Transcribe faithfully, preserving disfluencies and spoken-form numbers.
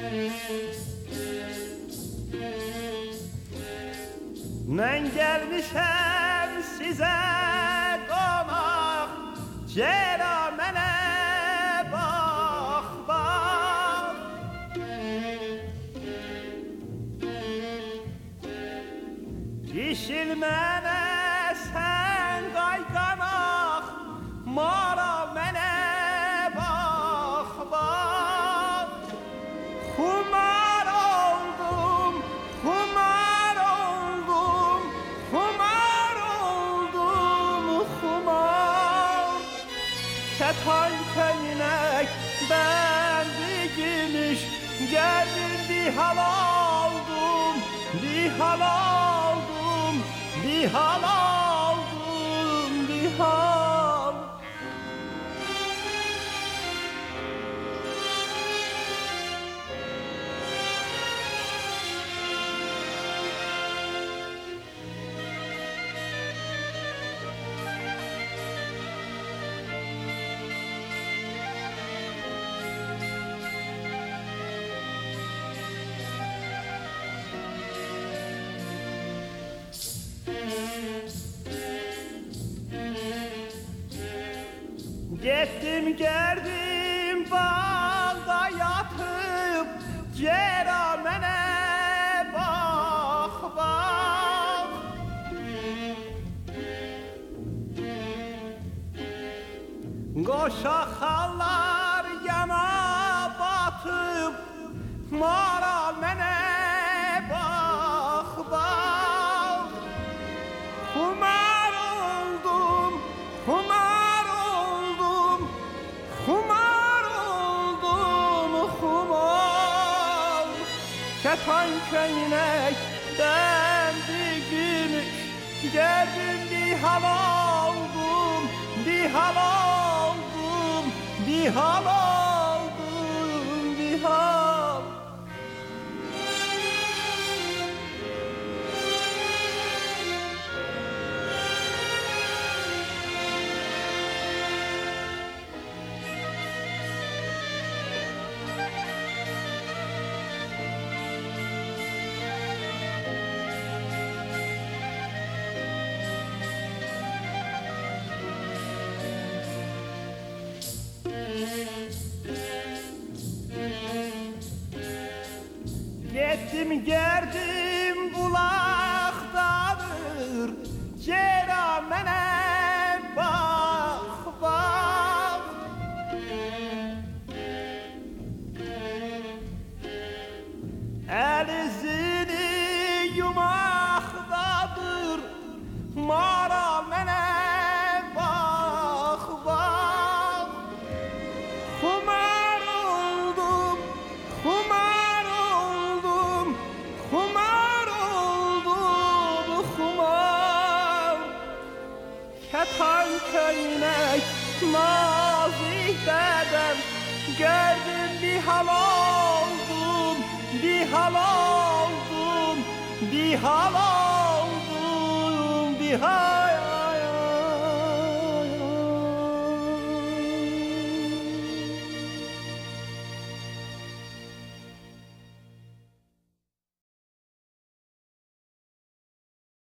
Ben gelmişem size konak, Ceylan mene bak bak. Dişilmene sen kayganak, Mara mene bak bak. Kumar oldum, kumar oldum, kumar oldum, kumar. Ketan köynek bendi gümüş, geldim bir hal aldım, bir hal aldım, bir hal aldım, bir hal. Gittim geldim bağda yatıp, Ceramene bak bak. Koşakallar yana batıp, Maramene bak bak. Kumar oldum, kumar oldum, kumar oldum, kumar. Ketan köynek dendi gümüş, geldim bir hal aldım, bir hal aldım, bir hal aldım, bir hal. Gittim geldim bulaktadır, Ceramene bak bak. El izini yumaktadır, Maramene bak bak. Kumar oldum, kumar oldum, kumar oldum, kumar. Ketan köynek nazik dedem, gördüm bir hal oldum, bir hal oldum, bir hal oldum, bir hal.